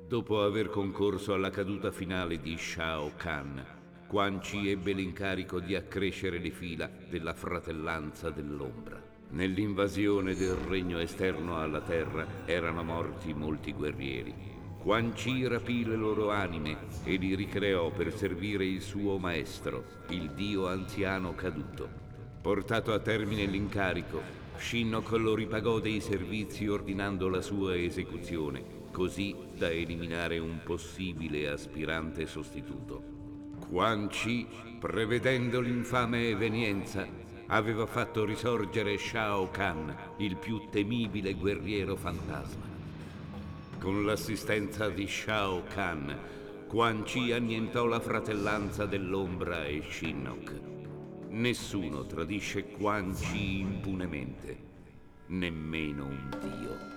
Dopo aver concorso alla caduta finale di Shao Kahn, Quan Chi ebbe l'incarico di accrescere le fila della Fratellanza dell'Ombra. Nell'invasione del regno esterno alla Terra erano morti molti guerrieri. Quan Chi rapì le loro anime e li ricreò per servire il suo maestro, il dio anziano caduto. Portato a termine l'incarico, Shinnok lo ripagò dei servizi ordinando la sua esecuzione, così da eliminare un possibile aspirante sostituto. Quan Chi, prevedendo l'infame evenienza, aveva fatto risorgere Shao Kahn, il più temibile guerriero fantasma. Con l'assistenza di Shao Kahn, Quan Chi annientò la Fratellanza dell'Ombra e Shinnok. Nessuno tradisce Quan Chi impunemente, nemmeno un dio.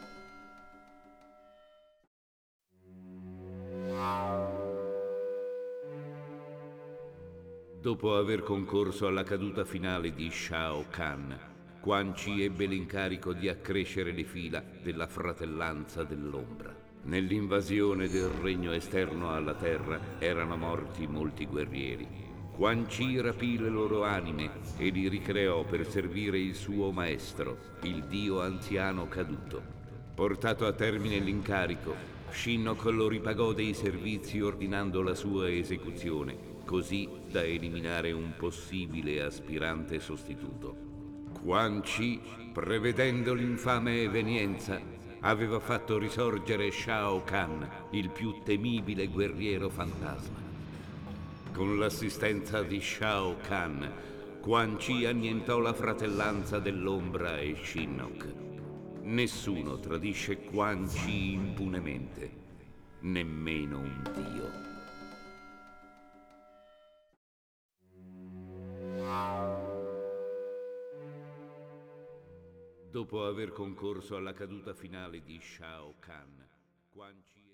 Dopo aver concorso alla caduta finale di Shao Kahn, Quan Chi ebbe l'incarico di accrescere le fila della Fratellanza dell'Ombra. Nell'invasione del regno esterno alla Terra erano morti molti guerrieri. Quan Chi rapì le loro anime e li ricreò per servire il suo maestro, il dio anziano caduto. Portato a termine l'incarico, Shinnok lo ripagò dei servizi ordinando la sua esecuzione, così da eliminare un possibile aspirante sostituto. Quan Chi, prevedendo l'infame evenienza, aveva fatto risorgere Shao Kahn, il più temibile guerriero fantasma. Con l'assistenza di Shao Kahn, Quan Chi annientò la Fratellanza dell'Ombra e Shinnok. Nessuno tradisce Quan Chi impunemente, nemmeno un dio. Dopo aver concorso alla caduta finale di Shao Kahn, Quan Chi